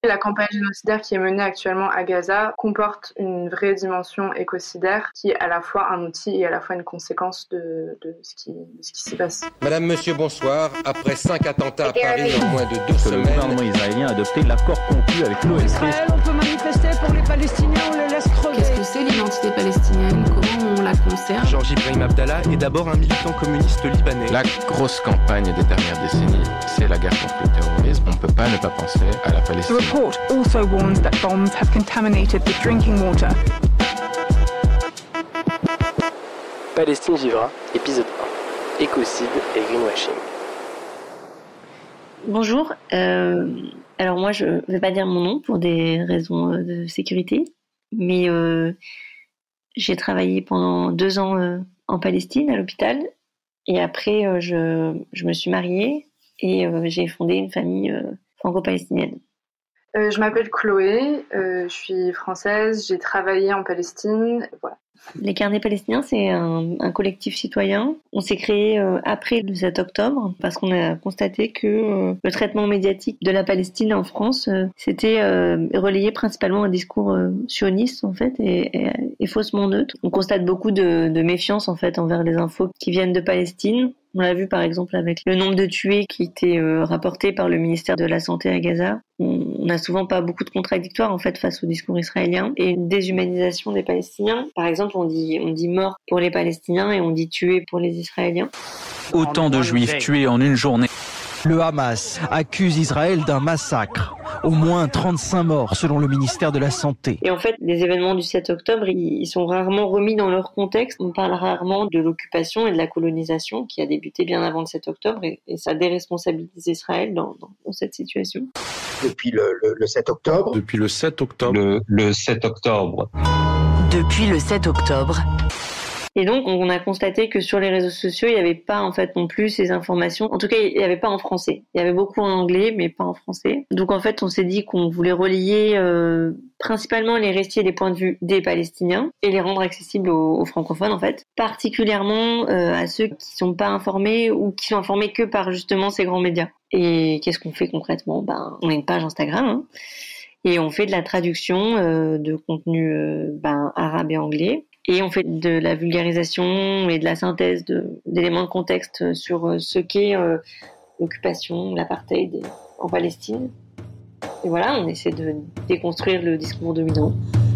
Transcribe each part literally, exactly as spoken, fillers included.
La campagne génocidaire qui est menée actuellement à Gaza comporte une vraie dimension écocidaire qui est à la fois un outil et à la fois une conséquence de, de, ce, qui, de ce qui s'y passe. Madame, monsieur, bonsoir. Après cinq attentats à Paris en moins de deux semaines... Le gouvernement israélien a adopté l'accord conclu avec l'O L C. Israël, on peut manifester pour les Palestiniens, on les laisse crever. Qu'est-ce que c'est l'identité palestinienne? Comment on la conserve? Georges Ibrahim Abdallah est d'abord un militant communiste libanais. La grosse campagne des dernières décennies, c'est la guerre contre le terrorisme. On ne peut pas ne pas penser à la Palestine. The report also warns that bombs have contaminated the drinking water. Palestine vivra, épisode un. Écocide et greenwashing. Bonjour, euh, alors moi je ne vais pas dire mon nom pour des raisons de sécurité, mais euh, j'ai travaillé pendant deux ans euh, en Palestine à l'hôpital et après euh, je, je me suis mariée et euh, j'ai fondé une famille euh, franco-palestinienne. Euh, je m'appelle Chloé, euh, je suis française, j'ai travaillé en Palestine, voilà. Les Carnets Palestiniens, c'est un, un collectif citoyen. On s'est créé euh, après le sept octobre parce qu'on a constaté que euh, le traitement médiatique de la Palestine en France euh, s'était euh, relayé principalement à un discours euh, sioniste en fait et, et, et faussement neutre. On constate beaucoup de, de méfiance en fait envers les infos qui viennent de Palestine. On l'a vu par exemple avec le nombre de tués qui était euh, rapporté par le ministère de la Santé à Gaza. On n'a souvent pas beaucoup de contradictoires en fait face au discours israélien et une déshumanisation des Palestiniens. Par exemple, on dit on dit mort pour les Palestiniens et on dit tué pour les Israéliens. Autant de Juifs tués en une journée. Le Hamas accuse Israël d'un massacre. Au moins trente-cinq morts selon le ministère de la Santé. Et en fait, les événements du sept octobre, ils sont rarement remis dans leur contexte. On parle rarement de l'occupation et de la colonisation qui a débuté bien avant le sept octobre et, et ça déresponsabilise Israël dans, dans, dans cette situation. Depuis le, le, le sept octobre. Depuis le sept octobre. Le, le sept octobre. Depuis le sept octobre. Et donc, on a constaté que sur les réseaux sociaux, il n'y avait pas en fait non plus ces informations. En tout cas, il n'y avait pas en français. Il y avait beaucoup en anglais, mais pas en français. Donc, en fait, on s'est dit qu'on voulait relayer euh, principalement les récits et les points de vue des Palestiniens et les rendre accessibles aux, aux francophones, en fait. Particulièrement euh, à ceux qui ne sont pas informés ou qui sont informés que par justement ces grands médias. Et qu'est-ce qu'on fait concrètement? Ben, on a une page Instagram, hein, et on fait de la traduction euh, de contenu euh, ben, arabe et anglais. Et on fait de la vulgarisation et de la synthèse de, d'éléments de contexte sur ce qu'est euh, l'occupation, l'apartheid en Palestine. Et voilà, on essaie de déconstruire le discours dominant.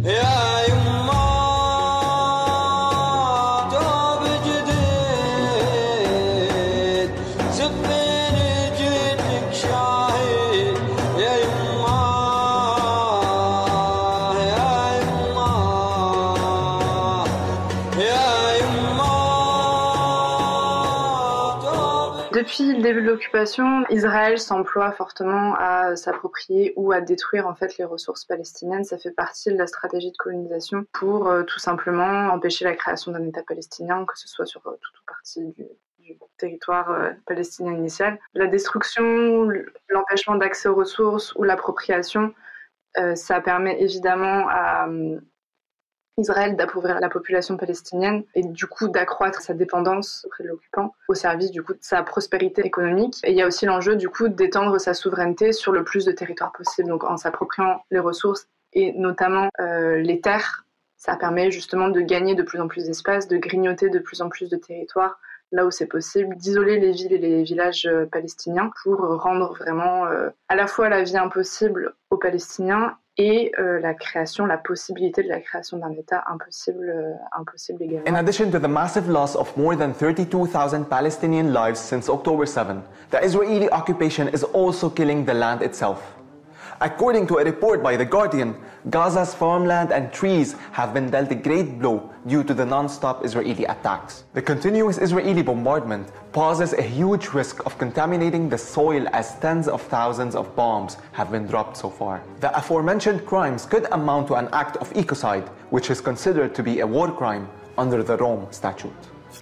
Depuis le début de l'occupation, Israël s'emploie fortement à s'approprier ou à détruire en fait les ressources palestiniennes. Ça fait partie de la stratégie de colonisation pour euh, tout simplement empêcher la création d'un État palestinien, que ce soit sur euh, toute ou partie du, du territoire euh, palestinien initial. La destruction, l'empêchement d'accès aux ressources ou l'appropriation, euh, ça permet évidemment à euh, Israël d'appauvrir la population palestinienne et du coup d'accroître sa dépendance auprès de l'occupant au service du coup de sa prospérité économique. Et il y a aussi l'enjeu du coup d'étendre sa souveraineté sur le plus de territoires possible, donc en s'appropriant les ressources et notamment euh, les terres. Ça permet justement de gagner de plus en plus d'espace, de grignoter de plus en plus de territoires là où c'est possible, d'isoler les villes et les villages euh, palestiniens pour rendre vraiment euh, à la fois la vie impossible aux Palestiniens et euh, la création, la possibilité de la création d'un État impossible, euh, impossible également. In addition to the massive loss of more than thirty-two thousand Palestinian lives since October seventh, the Israeli occupation is also killing the land itself. According to a report by The Guardian, Gaza's farmland and trees have been dealt a great blow due to the non-stop Israeli attacks. The continuous Israeli bombardment poses a huge risk of contaminating the soil as tens of thousands of bombs have been dropped so far. The aforementioned crimes could amount to an act of ecocide, which is considered to be a war crime under the Rome Statute.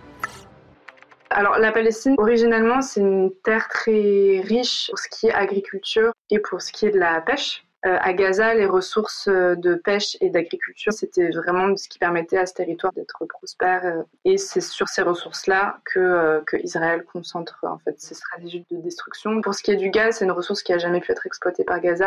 Alors la Palestine, originellement, c'est une terre très riche pour ce qui est agriculture et pour ce qui est de la pêche. Euh, à Gaza, les ressources de pêche et d'agriculture, c'était vraiment ce qui permettait à ce territoire d'être prospère. Euh, et c'est sur ces ressources-là que, euh, que Israël concentre en fait ses stratégies de destruction. Pour ce qui est du gaz, c'est une ressource qui a jamais pu être exploitée par Gaza.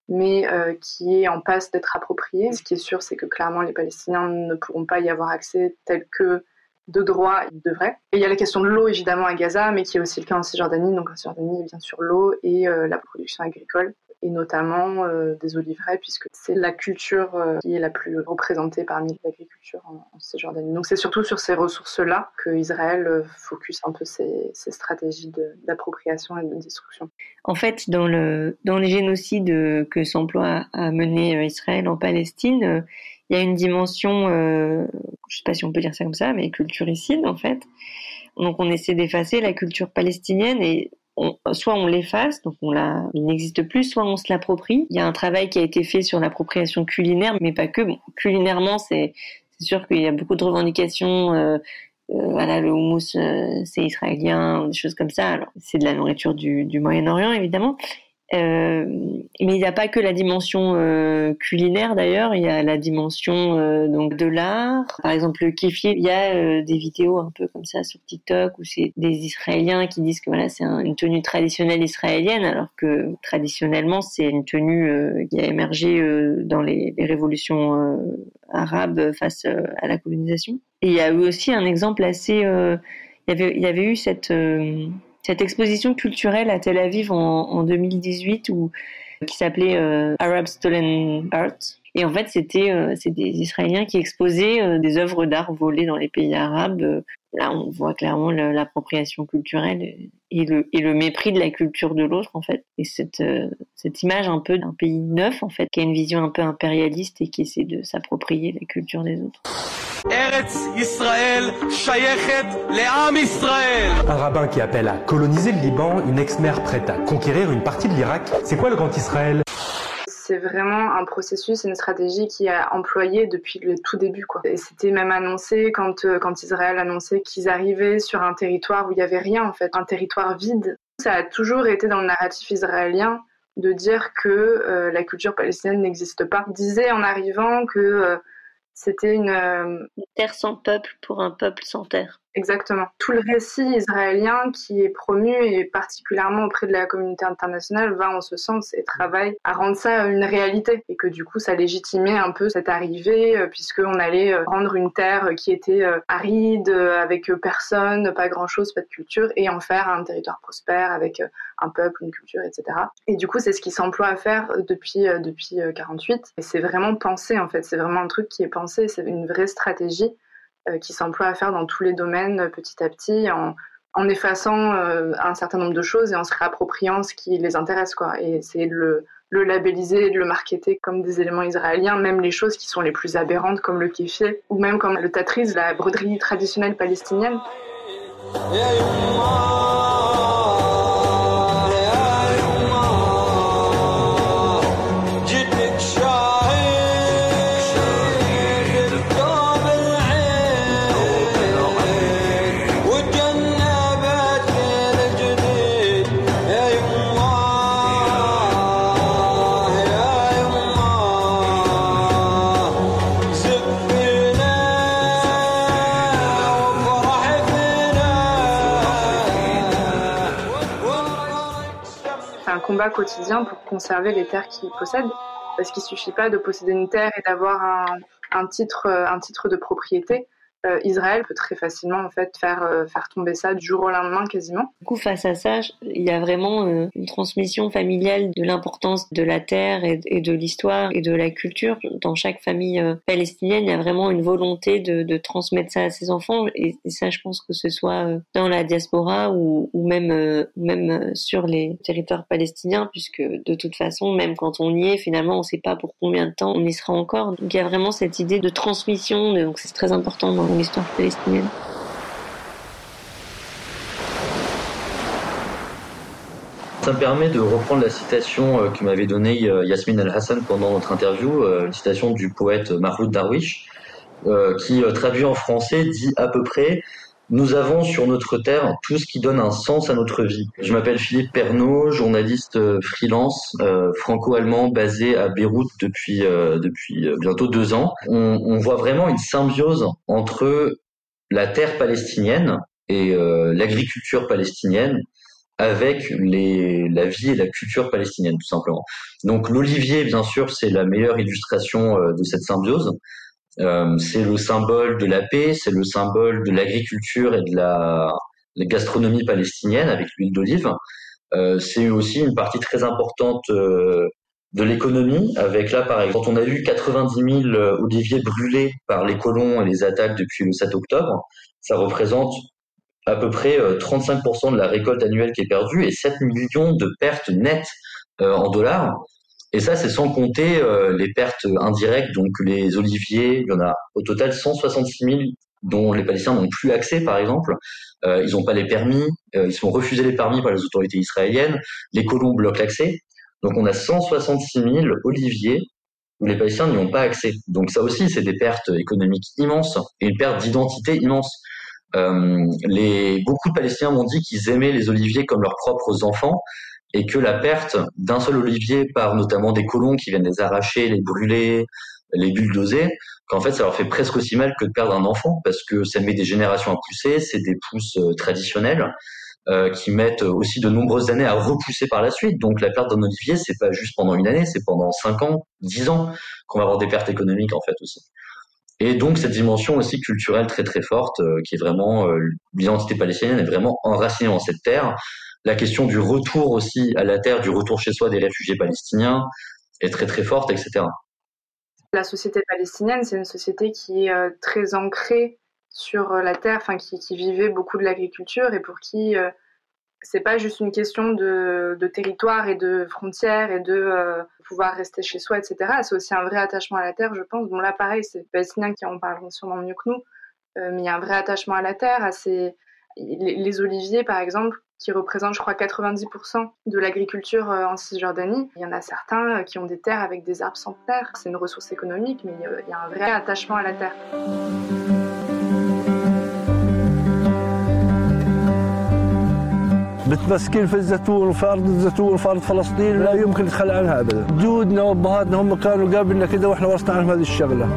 mais euh, qui est en passe d'être appropriée. Ce qui est sûr, c'est que clairement les Palestiniens ne pourront pas y avoir accès tel que de droit ils devraient. Et il y a la question de l'eau évidemment à Gaza, mais qui est aussi le cas en Cisjordanie. Donc en Cisjordanie, bien sûr l'eau et euh, la production agricole, et notamment euh, des oliveraies, puisque c'est la culture euh, qui est la plus représentée parmi l'agriculture en, en Cisjordanie. Donc c'est surtout sur ces ressources-là que Israël euh, focus un peu ses, ses stratégies de, d'appropriation et de destruction. En fait, dans, le, dans les génocides que s'emploie à mener Israël en Palestine, euh, il y a une dimension, euh, je ne sais pas si on peut dire ça comme ça, mais culturicide en fait. Donc on essaie d'effacer la culture palestinienne et On, soit on l'efface, donc on la, il n'existe plus, soit on se l'approprie. Il y a un travail qui a été fait sur l'appropriation culinaire, mais pas que. Bon, culinairement, c'est, c'est sûr qu'il y a beaucoup de revendications. Euh, euh, voilà, le houmous, euh, c'est israélien, des choses comme ça. Alors, c'est de la nourriture du, du Moyen-Orient, évidemment. Euh, mais il n'y a pas que la dimension euh, culinaire d'ailleurs, il y a la dimension euh, donc de l'art. Par exemple le kéfir, il y a euh, des vidéos un peu comme ça sur TikTok où c'est des Israéliens qui disent que voilà c'est un, une tenue traditionnelle israélienne, alors que traditionnellement c'est une tenue euh, qui a émergé euh, dans les, les révolutions euh, arabes face euh, à la colonisation. Et il y a eu aussi un exemple assez, euh, il y avait il y avait eu cette euh, Cette exposition culturelle à Tel Aviv en, en deux mille dix-huit où, qui s'appelait euh, Arab Stolen Art. Et en fait, c'était euh, c'est des Israéliens qui exposaient euh, des œuvres d'art volées dans les pays arabes. Euh, là, on voit clairement le, l'appropriation culturelle et le, et le mépris de la culture de l'autre, en fait. Et cette, euh, cette image un peu d'un pays neuf, en fait, qui a une vision un peu impérialiste et qui essaie de s'approprier la culture des autres. Eretz Israël shayechet le'am Israël. Un rabbin qui appelle à coloniser le Liban, une ex-mère prête à conquérir une partie de l'Irak. C'est quoi le Grand Israël ? C'est vraiment un processus, une stratégie qui a employé depuis le tout début, quoi. Et c'était même annoncé quand, euh, quand Israël annonçait qu'ils arrivaient sur un territoire où il n'y avait rien, en fait, un territoire vide. Ça a toujours été dans le narratif israélien de dire que euh, la culture palestinienne n'existe pas. Ils disaient en arrivant que euh, c'était une... Euh... une terre sans peuple pour un peuple sans terre. Exactement. Tout le récit israélien qui est promu, et particulièrement auprès de la communauté internationale, va en ce sens et travaille à rendre ça une réalité. Et que du coup, ça légitimait un peu cette arrivée, puisqu'on allait rendre une terre qui était aride, avec personne, pas grand-chose, pas de culture, et en faire un territoire prospère, avec un peuple, une culture, et cetera. Et du coup, c'est ce qui s'emploie à faire depuis, depuis quarante-huit. Et c'est vraiment pensé, en fait. C'est vraiment un truc qui est pensé. C'est une vraie stratégie qui s'emploie à faire dans tous les domaines petit à petit, en, en effaçant euh, un certain nombre de choses et en se réappropriant ce qui les intéresse, quoi. Et essayer de le, le labelliser, de le marketer comme des éléments israéliens, même les choses qui sont les plus aberrantes, comme le kéfir, ou même comme le tatriz, la broderie traditionnelle palestinienne. Combat quotidien pour conserver les terres qu'ils possèdent, parce qu'il suffit pas de posséder une terre et d'avoir un, un titre, un titre de propriété. Euh, Israël peut très facilement en fait faire euh, faire tomber ça du jour au lendemain quasiment. Du coup, face à ça, il y a vraiment euh, une transmission familiale de l'importance de la terre et, et de l'histoire et de la culture. Dans chaque famille euh, palestinienne, il y a vraiment une volonté de, de transmettre ça à ses enfants. Et, et ça, je pense que ce soit euh, dans la diaspora ou, ou même euh, même sur les territoires palestiniens, puisque de toute façon, même quand on y est, finalement, on ne sait pas pour combien de temps on y sera encore. Donc, il y a vraiment cette idée de transmission. Donc, c'est très important dans l'histoire palestinienne. Ça me permet de reprendre la citation que m'avait donnée Yasmine El-Hassan pendant notre interview, une citation du poète Mahmoud Darwish, qui, traduit en français, dit à peu près « Nous avons sur notre terre tout ce qui donne un sens à notre vie ». Je m'appelle Philippe Pernaut, journaliste freelance, franco-allemand, basé à Beyrouth depuis, depuis bientôt deux ans. On, on voit vraiment une symbiose entre la terre palestinienne et euh, l'agriculture palestinienne, avec les, la vie et la culture palestinienne, tout simplement. Donc l'olivier, bien sûr, c'est la meilleure illustration euh, de cette symbiose. Euh, c'est le symbole de la paix, c'est le symbole de l'agriculture et de la, la gastronomie palestinienne avec l'huile d'olive. Euh, c'est aussi une partie très importante euh, de l'économie, avec là, par exemple, quand on a eu quatre-vingt-dix mille oliviers brûlés par les colons et les attaques depuis le sept octobre, ça représente à peu près euh, trente-cinq pour cent de la récolte annuelle qui est perdue et sept millions de pertes nettes euh, en dollars. Et ça, c'est sans compter euh, les pertes indirectes, donc les oliviers, il y en a au total cent soixante-six mille dont les Palestiniens n'ont plus accès, par exemple. Euh, ils n'ont pas les permis, euh, ils sont refusés les permis par les autorités israéliennes, les colons bloquent l'accès. Donc on a cent soixante-six mille oliviers où les Palestiniens n'y ont pas accès. Donc ça aussi, c'est des pertes économiques immenses et une perte d'identité immense. Euh, les, beaucoup de Palestiniens m'ont dit qu'ils aimaient les oliviers comme leurs propres enfants, et que la perte d'un seul olivier par notamment des colons qui viennent les arracher, les brûler, les bulldozer, qu'en fait ça leur fait presque aussi mal que de perdre un enfant, parce que ça met des générations à pousser, c'est des pousses euh, traditionnelles euh, qui mettent aussi de nombreuses années à repousser par la suite. Donc la perte d'un olivier, c'est pas juste pendant une année, c'est pendant cinq ans, dix ans qu'on va avoir des pertes économiques en fait aussi. Et donc cette dimension aussi culturelle très très forte, euh, qui est vraiment euh, l'identité palestinienne est vraiment enracinée dans cette terre. La question du retour aussi à la terre, du retour chez soi des réfugiés palestiniens est très très forte, et cetera. La société palestinienne, c'est une société qui est euh, très ancrée sur euh, la terre, enfin qui, qui vivait beaucoup de l'agriculture et pour qui euh, c'est pas juste une question de, de territoire et de frontières et de euh, pouvoir rester chez soi, et cetera. C'est aussi un vrai attachement à la terre, je pense. Bon là, pareil, c'est les Palestiniens qui en parleront sûrement mieux que nous, euh, mais il y a un vrai attachement à la terre, à ces... les, les oliviers, par exemple, qui représentent, je crois, quatre-vingt-dix pour cent de l'agriculture en Cisjordanie. Il y en a certains qui ont des terres avec des arbres centenaires. C'est une ressource économique, mais il y a un vrai attachement à la terre. متمسكين في الزيتون وفي أرض الزيتون وفي أرض فلسطين لا يمكن نتخلى عنها أبدا. جدودنا وأبهاتنا هم كانوا قابلنا كده وإحنا ورثنا عنهم هذه الشغلة.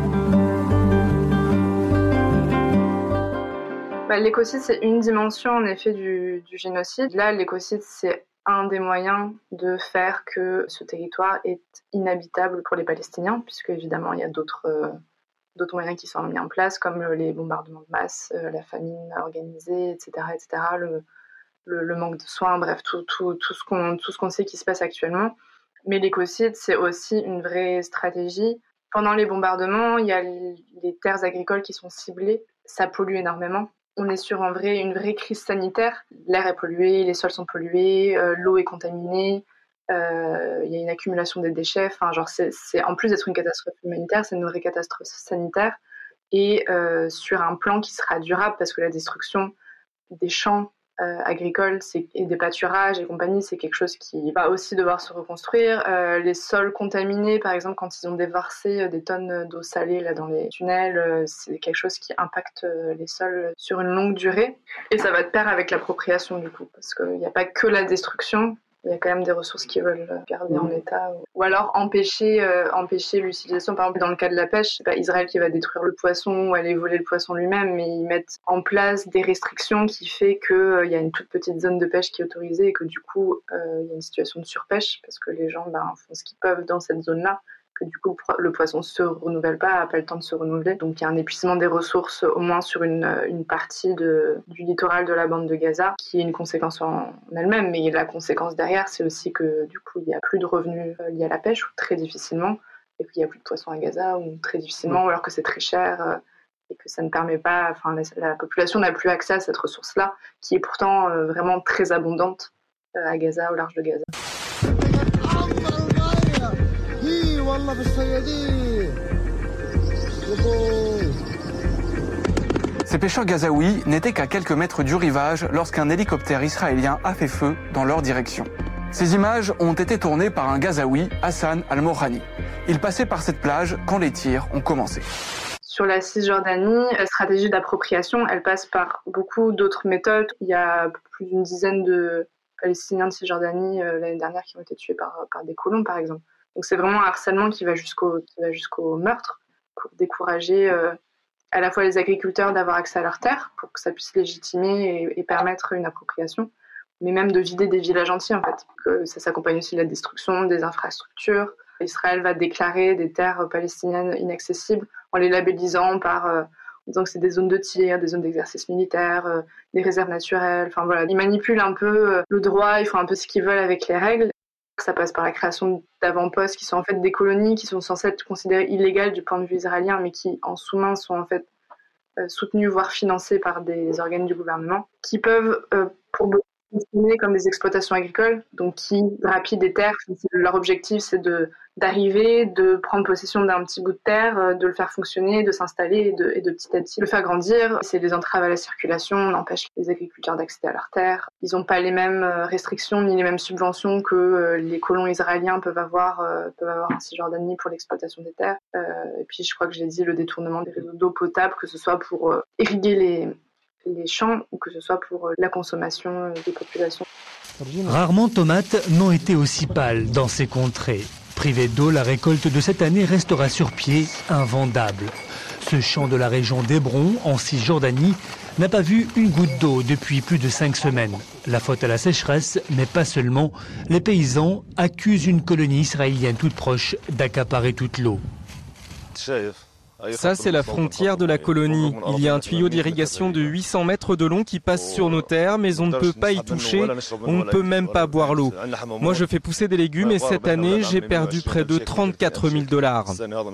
Bah, l'écocide, c'est une dimension en effet du, du génocide. Là, l'écocide, c'est un des moyens de faire que ce territoire est inhabitable pour les Palestiniens, puisque évidemment, il y a d'autres, euh, d'autres moyens qui sont mis en place, comme les bombardements de masse, euh, la famine organisée, et cetera, et cetera, le, le, le manque de soins, bref, tout, tout, tout, ce qu'on, tout ce qu'on sait qui se passe actuellement. Mais l'écocide, c'est aussi une vraie stratégie. Pendant les bombardements, il y a les terres agricoles qui sont ciblées, ça pollue énormément. On est sur un vrai, une vraie crise sanitaire. L'air est pollué, les sols sont pollués, euh, l'eau est contaminée, euh, il y a une accumulation des déchets. Enfin, genre, c'est, c'est, en plus d'être une catastrophe humanitaire, c'est une vraie catastrophe sanitaire. Et euh, sur un plan qui sera durable, parce que la destruction des champs euh, agricoles c'est, et des pâturages et compagnie, c'est quelque chose qui va aussi devoir se reconstruire. Euh, les sols contaminés, par exemple, quand ils ont déversé des tonnes d'eau salée là, dans les tunnels, euh, c'est quelque chose qui impacte euh, les sols sur une longue durée. Et ça va de pair avec l'appropriation, du coup, parce qu'il n'y a pas que la destruction, il y a quand même des ressources qui veulent garder mmh. en état. Ou, ou alors empêcher, euh, empêcher l'utilisation. Par exemple, dans le cas de la pêche, c'est pas Israël qui va détruire le poisson ou aller voler le poisson lui-même, mais ils mettent en place des restrictions qui fait qu'il euh, y a une toute petite zone de pêche qui est autorisée et que du coup, il euh, y a une situation de surpêche parce que les gens ben, font ce qu'ils peuvent dans cette zone-là, que du coup, le poisson se renouvelle pas, n'a pas le temps de se renouveler. Donc, il y a un épuisement des ressources, au moins sur une, une partie de, du littoral de la bande de Gaza, qui est une conséquence en, en elle-même. Mais la conséquence derrière, c'est aussi que, du coup, il n'y a plus de revenus liés à la pêche, ou très difficilement, et qu'il n'y a plus de poissons à Gaza, ou très difficilement, ou alors que c'est très cher, et que ça ne permet pas... Enfin, la, la population n'a plus accès à cette ressource-là, qui est pourtant euh, vraiment très abondante euh, à Gaza, au large de Gaza. Ces pêcheurs gazaouis n'étaient qu'à quelques mètres du rivage lorsqu'un hélicoptère israélien a fait feu dans leur direction. Ces images ont été tournées par un Gazaoui, Hassan Al-Mohani. Il passait par cette plage quand les tirs ont commencé. Sur la Cisjordanie, la stratégie d'appropriation, elle passe par beaucoup d'autres méthodes. Il y a plus d'une dizaine de Palestiniens de Cisjordanie euh, l'année dernière qui ont été tués par, par des colons, par exemple. Donc c'est vraiment un harcèlement qui va jusqu'au, qui va jusqu'au meurtre pour décourager euh, à la fois les agriculteurs d'avoir accès à leurs terres pour que ça puisse légitimer et, et permettre une appropriation. mais même de vider des villages entiers en fait. Que ça s'accompagne aussi de la destruction des infrastructures. Israël va déclarer des terres palestiniennes inaccessibles en les labellisant par euh, en disant que c'est des zones de tir, des zones d'exercice militaire, euh, des réserves naturelles. Enfin voilà, ils manipulent un peu euh, le droit, ils font un peu ce qu'ils veulent avec les règles. Ça passe par la création d'avant-postes qui sont en fait des colonies qui sont censées être considérées illégales du point de vue israélien, mais qui en sous-main sont en fait euh, soutenues voire financées par des organes du gouvernement, qui peuvent euh, pour beaucoup fonctionner comme des exploitations agricoles, donc qui grappillent des terres. Leur objectif, c'est de, d'arriver, de prendre possession d'un petit bout de terre, de le faire fonctionner, de s'installer et de, et de petit à petit le faire grandir. C'est des entraves à la circulation, on empêche les agriculteurs d'accéder à leurs terres. Ils n'ont pas les mêmes restrictions ni les mêmes subventions que les colons israéliens peuvent avoir, peuvent avoir en Cisjordanie pour l'exploitation des terres. Et puis, je crois que j'ai dit le détournement des réseaux d'eau potable, que ce soit pour irriguer les les champs ou que ce soit pour la consommation des populations. Rarement tomates n'ont été aussi pâles dans ces contrées. Privée d'eau, la récolte de cette année restera sur pied, invendable. Ce champ de la région d'Hébron, en Cisjordanie, n'a pas vu une goutte d'eau depuis plus de cinq semaines. La faute à la sécheresse, mais pas seulement. Les paysans accusent une colonie israélienne toute proche d'accaparer toute l'eau. Ça, c'est la frontière de la colonie. Il y a un tuyau d'irrigation de huit cents mètres de long qui passe sur nos terres, mais on ne peut pas y toucher, on ne peut même pas boire l'eau. Moi, je fais pousser des légumes et cette année, j'ai perdu près de trente-quatre mille dollars.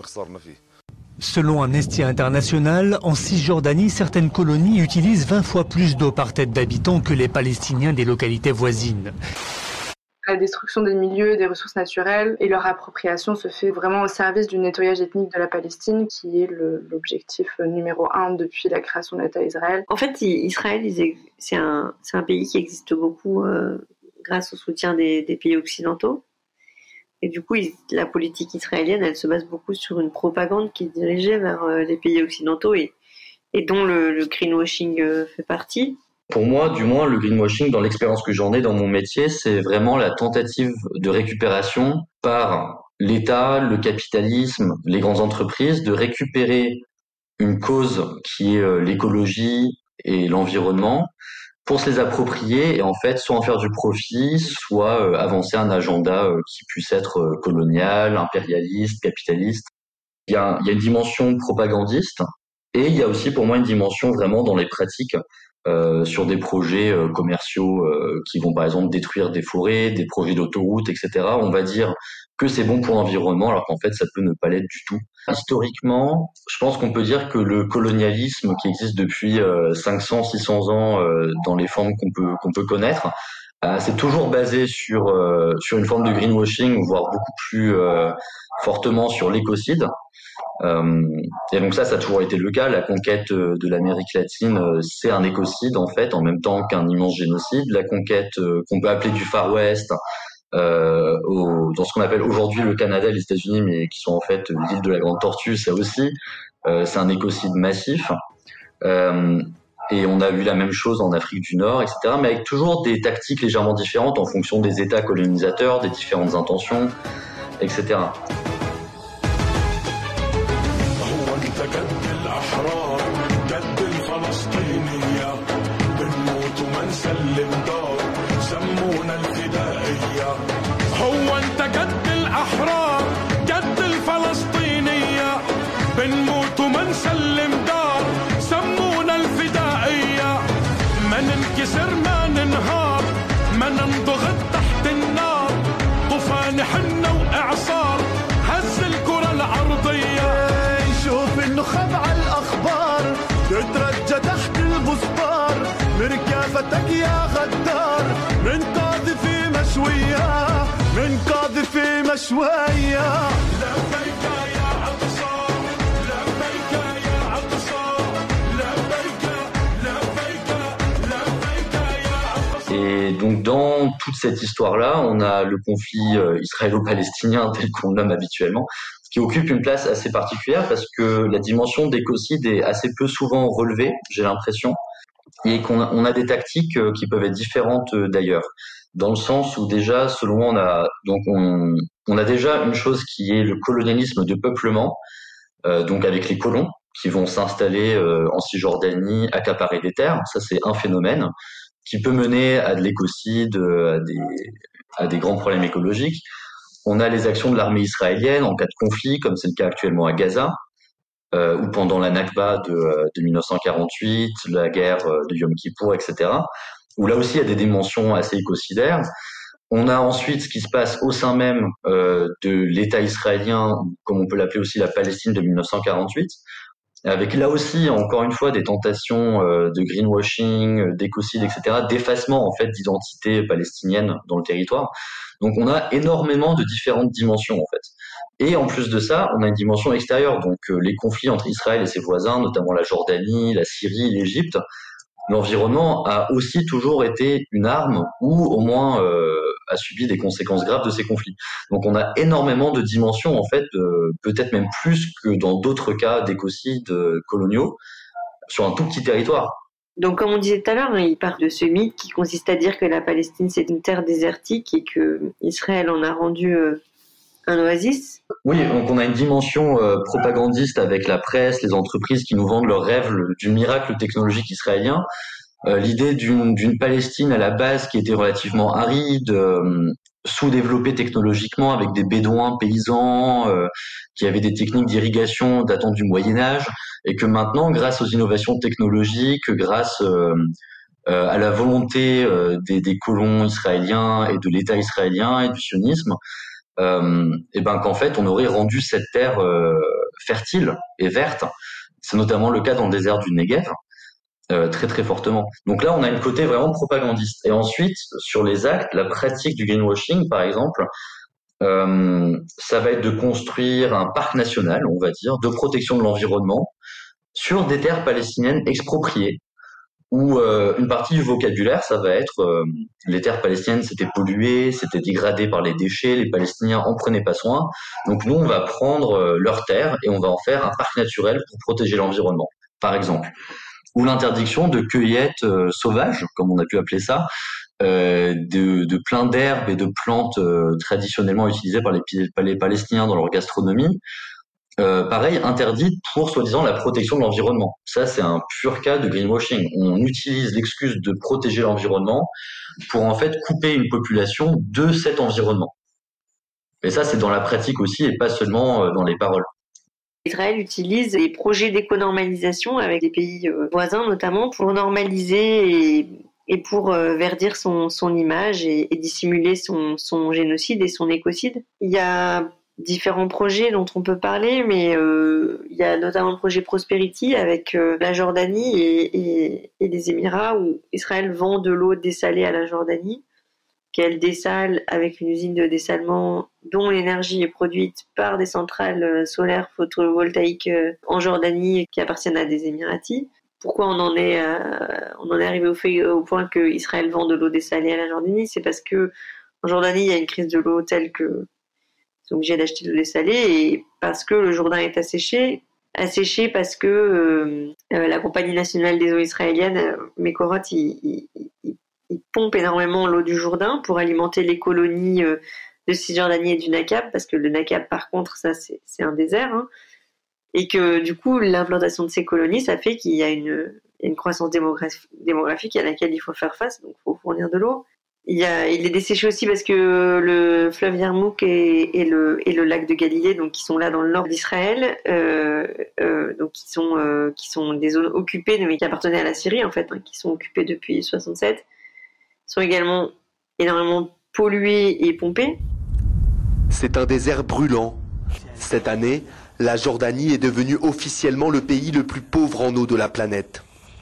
Selon Amnesty International, en Cisjordanie, certaines colonies utilisent vingt fois plus d'eau par tête d'habitant que les Palestiniens des localités voisines. La destruction des milieux et des ressources naturelles et leur appropriation se fait vraiment au service du nettoyage ethnique de la Palestine, qui est le, l'objectif numéro un depuis la création de l'État d'Israël. En fait, Israël, c'est un, c'est un pays qui existe beaucoup euh, grâce au soutien des, des pays occidentaux. Et du coup, la politique israélienne, elle se base beaucoup sur une propagande qui est dirigée vers euh, les pays occidentaux et, et dont le, le greenwashing euh, fait partie. Pour moi, du moins, le greenwashing, dans l'expérience que j'en ai dans mon métier, c'est vraiment la tentative de récupération par l'État, le capitalisme, les grandes entreprises, de récupérer une cause qui est l'écologie et l'environnement pour se les approprier et en fait soit en faire du profit, soit avancer un agenda qui puisse être colonial, impérialiste, capitaliste. Il y a, il y a une dimension propagandiste et il y a aussi pour moi une dimension vraiment dans les pratiques. Euh, sur des projets euh, commerciaux euh, qui vont par exemple détruire des forêts, des projets d'autoroutes, et cetera. On va dire que c'est bon pour l'environnement alors qu'en fait ça peut ne pas l'être du tout. Historiquement, je pense qu'on peut dire que le colonialisme qui existe depuis euh, cinq cents, six cents ans euh, dans les formes qu'on peut qu'on peut connaître, euh, c'est toujours basé sur euh, sur une forme de greenwashing, voire beaucoup plus euh, fortement sur l'écocide. Euh, et donc ça, ça a toujours été le cas. La conquête de l'Amérique latine, c'est un écocide en fait, en même temps qu'un immense génocide. La conquête euh, qu'on peut appeler du Far West, euh, au, dans ce qu'on appelle aujourd'hui le Canada et les États-Unis, mais qui sont en fait l'île de la Grande Tortue, ça aussi, euh, c'est un écocide massif. Euh, et on a vu la même chose en Afrique du Nord, et cetera. Mais avec toujours des tactiques légèrement différentes en fonction des États colonisateurs, des différentes intentions, et cetera. مركافتك يا غدار من قاذفي مشوية من قاذفي مشوية لبيك يا أقصى لبيك يا أقصى لبيك لبيك لبيك يا أقصى. Et donc dans toute cette histoire-là, on a le conflit euh, israélo-palestinien tel qu'on le nomme habituellement, ce qui occupe une place assez particulière parce que la dimension d'écocide est assez peu souvent relevée, j'ai l'impression. Et qu'on a, on a des tactiques qui peuvent être différentes d'ailleurs, dans le sens où déjà, selon moi, on a donc on, on a déjà une chose qui est le colonialisme de peuplement, euh, donc avec les colons qui vont s'installer euh, en Cisjordanie, accaparer des terres. Ça, c'est un phénomène qui peut mener à de l'écocide, à des, à des grands problèmes écologiques. On a les actions de l'armée israélienne en cas de conflit, comme c'est le cas actuellement à Gaza, euh, ou pendant la Nakba de, de mille neuf cent quarante-huit, la guerre de Yom Kippour, et cetera, où là aussi il y a des dimensions assez écocidaires. On a ensuite ce qui se passe au sein même euh, de l'État israélien, comme on peut l'appeler aussi la Palestine de mille neuf cent quarante-huit, avec là aussi, encore une fois, des tentations euh, de greenwashing, d'écocide, et cetera, d'effacement en fait d'identité palestinienne dans le territoire. Donc on a énormément de différentes dimensions en fait. Et en plus de ça, on a une dimension extérieure, donc euh, les conflits entre Israël et ses voisins, notamment la Jordanie, la Syrie, l'Égypte. L'environnement a aussi toujours été une arme ou au moins euh, a subi des conséquences graves de ces conflits. Donc on a énormément de dimensions en fait, euh, peut-être même plus que dans d'autres cas d'écocides euh, coloniaux sur un tout petit territoire. Donc comme on disait tout à l'heure, il part de ce mythe qui consiste à dire que la Palestine c'est une terre désertique et que Israël en a rendu euh, un oasis. Oui, donc on a une dimension euh, propagandiste avec la presse, les entreprises qui nous vendent leur rêve le, du miracle technologique israélien. Euh, l'idée d'une, d'une Palestine à la base qui était relativement aride, euh, sous-développée technologiquement, avec des bédouins paysans euh, qui avaient des techniques d'irrigation datant du Moyen-Âge, et que maintenant, grâce aux innovations technologiques, grâce euh, euh, à la volonté euh, des, des colons israéliens et de l'État israélien et du sionisme, Euh, et ben qu'en fait on aurait rendu cette terre euh, fertile et verte. C'est notamment le cas dans le désert du Negev, euh, très très fortement. Donc là on a une côté vraiment propagandiste. Et ensuite sur les actes, la pratique du greenwashing par exemple, euh, ça va être de construire un parc national, on va dire, de protection de l'environnement sur des terres palestiniennes expropriées, où euh, une partie du vocabulaire, ça va être euh, les terres palestiniennes s'étaient polluées, s'étaient dégradées par les déchets, les Palestiniens en prenaient pas soin. Donc nous, on va prendre euh, leurs terres et on va en faire un parc naturel pour protéger l'environnement, par exemple. Ou l'interdiction de cueillette euh, sauvage, comme on a pu appeler ça, euh, de, de plein d'herbes et de plantes euh, traditionnellement utilisées par les, les Palestiniens dans leur gastronomie. Euh, pareil, interdite pour soi-disant la protection de l'environnement. Ça, c'est un pur cas de greenwashing. On utilise l'excuse de protéger l'environnement pour en fait couper une population de cet environnement. Et ça, c'est dans la pratique aussi et pas seulement dans les paroles. Israël utilise des projets d'éco-normalisation avec des pays voisins notamment pour normaliser et, et pour verdir son, son image et, et dissimuler son, son génocide et son écocide. Il y a différents projets dont on peut parler, mais euh, il y a notamment le projet Prosperity avec euh, la Jordanie et, et, et les Émirats, où Israël vend de l'eau dessalée à la Jordanie, qu'elle dessale avec une usine de dessalement dont l'énergie est produite par des centrales solaires photovoltaïques en Jordanie qui appartiennent à des Émiratis. Pourquoi on en est, euh, on en est arrivé au, fait, au point que Israël vend de l'eau dessalée à la Jordanie? C'est parce que en Jordanie, il y a une crise de l'eau telle que ils sont obligés d'acheter de l'eau dessalée, et parce que le Jourdain est asséché, asséché parce que euh, euh, la Compagnie nationale des eaux israéliennes, euh, Mekorot, il, il, il, il pompe énormément l'eau du Jourdain pour alimenter les colonies euh, de Cisjordanie et du Nakab, parce que le Nakab, par contre, ça c'est, c'est un désert, hein, et que du coup, l'implantation de ces colonies, ça fait qu'il y a une, une croissance démographique, démographique à laquelle il faut faire face, donc il faut fournir de l'eau. Il, y a, il est desséché aussi parce que le fleuve Yarmouk et, et, le, et le lac de Galilée, donc qui sont là dans le nord d'Israël, euh, euh, donc qui sont, euh, qui sont des zones occupées, mais qui appartenaient à la Syrie en fait, hein, qui sont occupées depuis soixante-sept, sont également énormément polluées et pompées. C'est un désert brûlant. Cette année, la Jordanie est devenue officiellement le pays le plus pauvre en eau de la planète.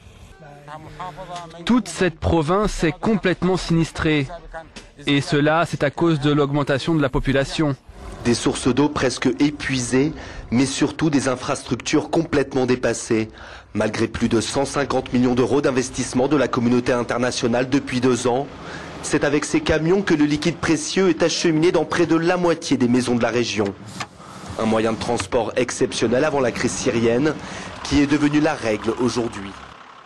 Toute cette province est complètement sinistrée. Et cela, c'est à cause de l'augmentation de la population. Des sources d'eau presque épuisées, mais surtout des infrastructures complètement dépassées. Malgré plus de cent cinquante millions d'euros d'investissement de la communauté internationale depuis deux ans, c'est avec ces camions que le liquide précieux est acheminé dans près de la moitié des maisons de la région. Un moyen de transport exceptionnel avant la crise syrienne, qui est devenu la règle aujourd'hui.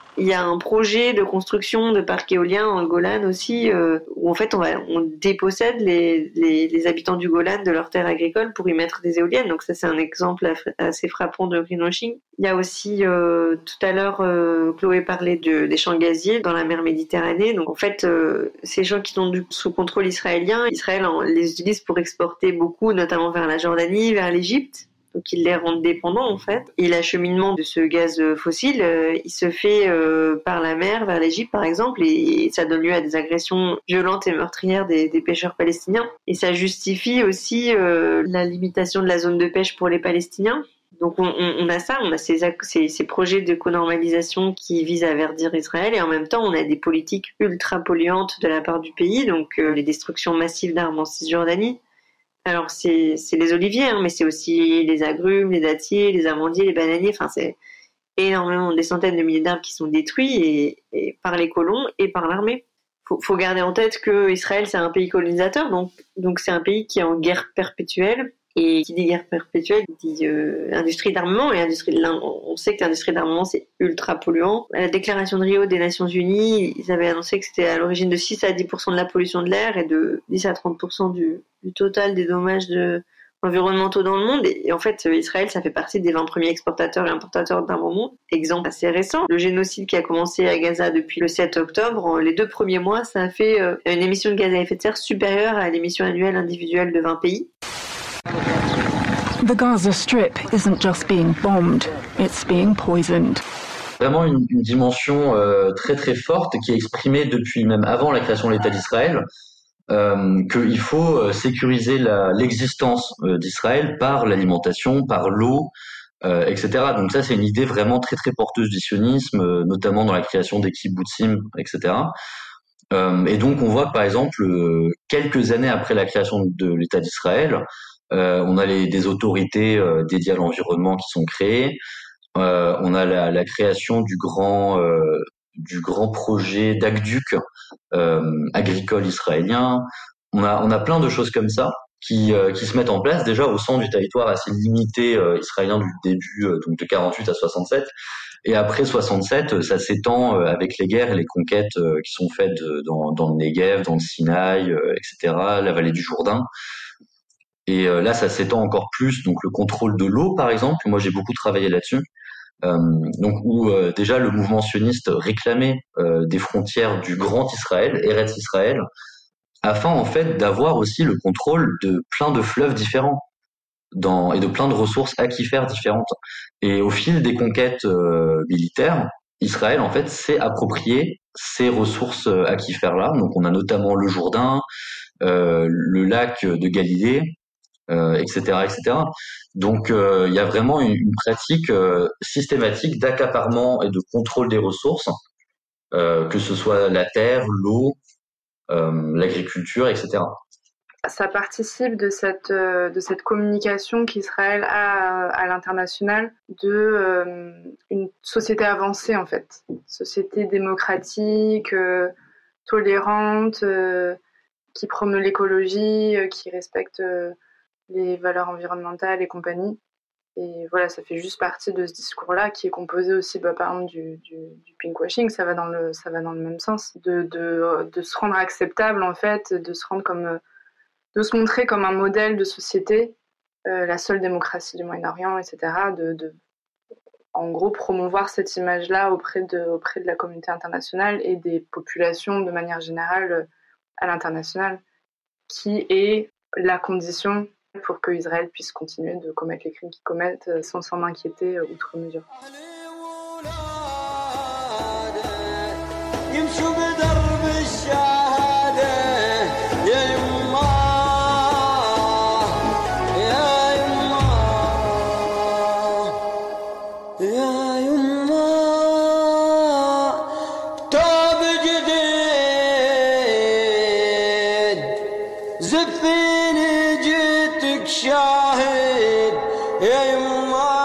Il y a un projet de construction de parcs éoliens en Golan aussi, euh, où en fait on, va, on dépossède les, les, les habitants du Golan de leurs terres agricoles pour y mettre des éoliennes. Donc ça c'est un exemple assez frappant de greenwashing. Il y a aussi, euh, tout à l'heure, euh, Chloé parlait de, des champs gaziers dans la mer Méditerranée. Donc en fait, euh, ces champs qui sont du, sous contrôle israélien, Israël en, les utilise pour exporter beaucoup, notamment vers la Jordanie, vers l'Égypte. Donc ils les rendent dépendants en fait. Et l'acheminement de ce gaz fossile, euh, il se fait euh, par la mer vers l'Égypte par exemple, et, et ça donne lieu à des agressions violentes et meurtrières des, des pêcheurs palestiniens. Et ça justifie aussi euh, la limitation de la zone de pêche pour les Palestiniens. Donc on, on, on a ça, on a ces, ces, ces projets de co-normalisation qui visent à verdir Israël, et en même temps on a des politiques ultra polluantes de la part du pays, donc euh, les destructions massives d'arbres en Cisjordanie. Alors c'est, c'est les oliviers, hein, mais c'est aussi les agrumes, les dattiers, les amandiers, les bananiers. Enfin, c'est énormément, des centaines de milliers d'arbres qui sont détruits et, et par les colons et par l'armée. Faut, faut garder en tête que Israël c'est un pays colonisateur, donc donc c'est un pays qui est en guerre perpétuelle. Et qui dit guerre perpétuelle dit euh, industrie d'armement, et industrie de on sait que l'industrie d'armement c'est ultra polluant. À la déclaration de Rio des Nations Unies, ils avaient annoncé que c'était à l'origine de six à dix pour cent de la pollution de l'air et de dix à trente pour cent du, du total des dommages de, environnementaux dans le monde. Et, et en fait, Israël, ça fait partie des vingt premiers exportateurs et importateurs d'armes au monde. Exemple assez récent, le génocide qui a commencé à Gaza depuis le sept octobre, les deux premiers mois, ça a fait euh, une émission de gaz à effet de serre supérieure à l'émission annuelle individuelle de vingt pays. The Gaza Strip isn't just being bombed, it's being poisoned. Vraiment une, une dimension euh, très très forte qui est exprimée depuis même avant la création de l'État d'Israël, euh, qu'il faut euh, sécuriser la, l'existence euh, d'Israël par l'alimentation, par l'eau, euh, et cetera. Donc ça c'est une idée vraiment très très porteuse du sionisme, euh, notamment dans la création des kibbutzim, et cetera. Euh, et donc on voit par exemple euh, quelques années après la création de l'État d'Israël, Euh, on a les, des autorités euh, dédiées à l'environnement qui sont créées. Euh, on a la, la création du grand, euh, du grand projet d'aqueduc euh, agricole israélien. On a, on a plein de choses comme ça qui, euh, qui se mettent en place déjà au sein du territoire assez limité euh, israélien du début, euh, donc de quarante-huit à soixante-sept. Et après soixante-sept, ça s'étend euh, avec les guerres et les conquêtes euh, qui sont faites euh, dans, dans le Negev, dans le Sinaï, euh, et cetera, la vallée du Jourdain. Et euh, là, ça s'étend encore plus. Donc, le contrôle de l'eau, par exemple, moi, j'ai beaucoup travaillé là-dessus. Euh, donc, où euh, déjà le mouvement sioniste réclamait euh, des frontières du Grand Israël, Eretz Israël, afin en fait d'avoir aussi le contrôle de plein de fleuves différents dans, et de plein de ressources aquifères différentes. Et au fil des conquêtes euh, militaires, Israël en fait s'est approprié ces ressources aquifères-là. Donc, on a notamment le Jourdain, euh, le lac de Galilée. Euh, et cetera, et cetera. Donc, euh, il y a vraiment une, une pratique euh, systématique d'accaparement et de contrôle des ressources, euh, que ce soit la terre, l'eau, euh, l'agriculture, et cetera. Ça participe de cette, euh, de cette communication qu'Israël a à l'international de euh, une société avancée, en fait. Société démocratique, euh, tolérante, euh, qui promeut l'écologie, euh, qui respecte... Euh, les valeurs environnementales et compagnie. Et voilà, ça fait juste partie de ce discours-là qui est composé aussi, bah, par exemple, du, du, du pinkwashing. Ça va dans le, ça va dans le même sens. De, de, de se rendre acceptable, en fait, de se rendre comme, de se montrer comme un modèle de société, euh, la seule démocratie du Moyen-Orient, et cetera. De, de, en gros, promouvoir cette image-là auprès de, auprès de la communauté internationale et des populations de manière générale à l'international, qui est la condition pour que Israël puisse continuer de commettre les crimes qu'ils commettent sans s'en inquiéter outre mesure. شاهد يا يما